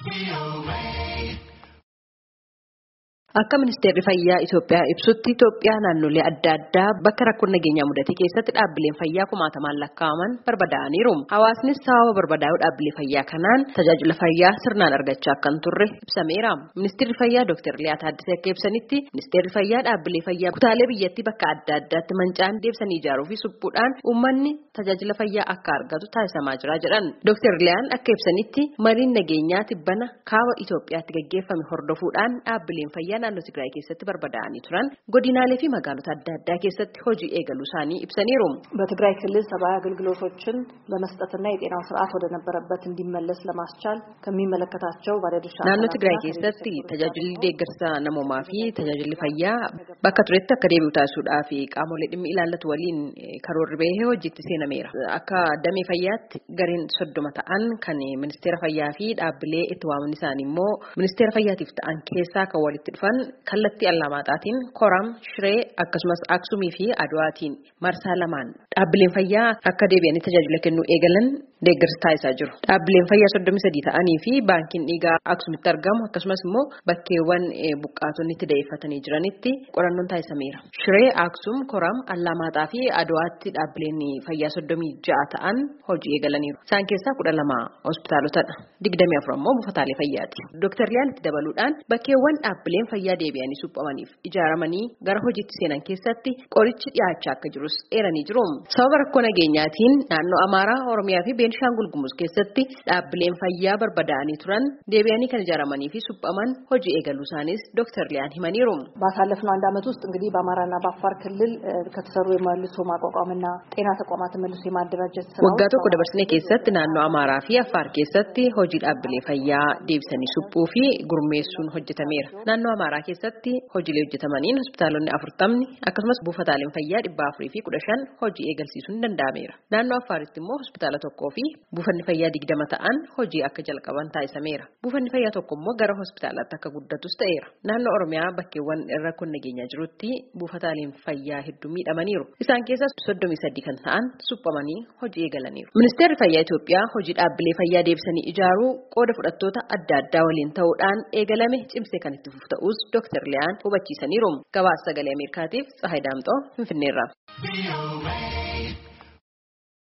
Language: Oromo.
Akka ministeerri fayyaa Itoophiyaa ibsutti Itoophiyaa naannolee adda addaa bakka rakkoon nageenyaa mudate keessatti dhaabbileen fayyaa kumaatamaan lakkaa'aman barbadaa'aniiru. Hawaasnis sababa barbadaa'uu dhaabbilee fayyaa kanaan tajaajila fayyaa sirnaan argachaa akka hin turre ibsameera. Ministeerri fayyaa Dr. Liyaa Taaddasee akka ibsanitti ministeerri fayyaa dhaabbilee fayyaa kutaalee biyyattii bakka adda addaatti manca'an deebisanii ijaaruu fi suphuudhaan uummanni tajaajila fayyaa akka argatu taasisamaa jira jedhan. Dr. Liyaan akka ibsanitti mariin nageenyaa tibbana kaaba Itoophiyaatti gaggeeffame hordofuudhaan dhaabbileen fayyaa naannoo Tigraay keessatti barbadaa'anii turan godinaalee fi magaalota adda addaa keessatti hojii eegaluu isaanii ibsaniiru. በትግራይ ክልል ሰብአዊ አገልግሎቶችን በመስጠትና የጤናው ስርዓት ወደ ነበረበት እንዲመለስ ለማስቻል ከሚመለከታቸው ባለድርሻ naannoo Tigraay keessatti tajaajilli deeggarsa namoomaa fi tajaajilli fayyaa bakka turetti akka deebi'u taasisuudhaaf qaamolee dhimmi ilaallatu waliin karoorri bahee hojiitti seenameera. Akka damee fayyaatti gareen 30 ta'an kan ministeera fayyaa fi dhaabbilee itti waamni isaanii immoo ministeera fayyaatiif ta'an keessaa kan walitti dhufan kallattii Allamaaxaatiin Koram, Shiree akkasumas Aksumii fi Adwaatiin marsaa lamaan dhaabbileen fayyaa akka deebi'anii tajaajila kennuu eegalan deeggarsa taasisaa jiru. Dhaabbileen fayyaa 33 ta'anii fi baankiin dhiigaa Aksumitti argamu akkasumas immoo bakkeewwan buqqaatonni itti da'eeffatanii jiranitti qorannoon taasisameera. Shiree, Aksum, Koram, Allamaaxaa fi Adwaatti dhaabbileen fayyaa 36 ta'an hojii eegalaniiru. Isaan keessaa 12 hospitaalotadha. 24 immoo buufataalee fayyaati. Dr. Liyaan itti dabaluudhaan bakkeewwan dhaabbileen fayyaa deebi'anii suphamaniif ijaaramanii gara hojiitti seenan keessatti qorichi dhiyaachaa akka jirus eeranii jiru. Sababa rakkoo nageenyaatiin naannoo Amaaraa, Oromiyaa fi Beenishaangul Gumuz keessatti dhaabbileen fayyaa barbadaa'anii turan deebi'anii kan ijaaramanii fi suphaman hojii eegaluu isaanis Dr. Liyaan himaniiru. ባሳለፍነው አንድ ዓመት ውስጥ እንግዲህ በአማራና በአፋር ክልል ከተሰሩ የመልሶ ማቋቋምና ጤና ተቋማትን መልሶ የማደራጀት ስራ waggaa tokko dabarsine keessatti naannoo Amaaraa fi Affaar keessatti hojii dhaabbilee fayyaa deebisanii suphuu fi gurmeessuun hojjetameera. Naannoo Amaaraa keessatti hojiilee hojjetamaniin hospitaalonni 40 akkasumas buufataaleen fayyaa 415 hojii eegalsiisuun danda'ameera. Naannoo Affaaritti immoo hospitaala tokkoo fi buufanni fayyaa 20 ta'an hojii akka jalqaban taasisameera. Buufanni fayyaa tokko immoo gara hospitaalaatti akka guddatus ta'eera. Naannoo Oromiyaa bakkeewwan rakkoon nageenyaa jirutti buufataaleen fayyaa hedduu miidhamaniiru. Isaan keessaa 33 kan ta'an suphamanii hojii eegalaniiru. Ministeerri fayyaa Itoophiyaa hojii dhaabbilee fayyaa deebisanii ijaaruu qooda fudhattoota adda addaa waliin ta'uudhaan eegalame cimsee kan itti fufu ta'us Dr. Liyaan hubachiisaniiru. Gabaasa Sagalee Ameerikaatiif Tsahaay Daamxoo Finfinneerraa.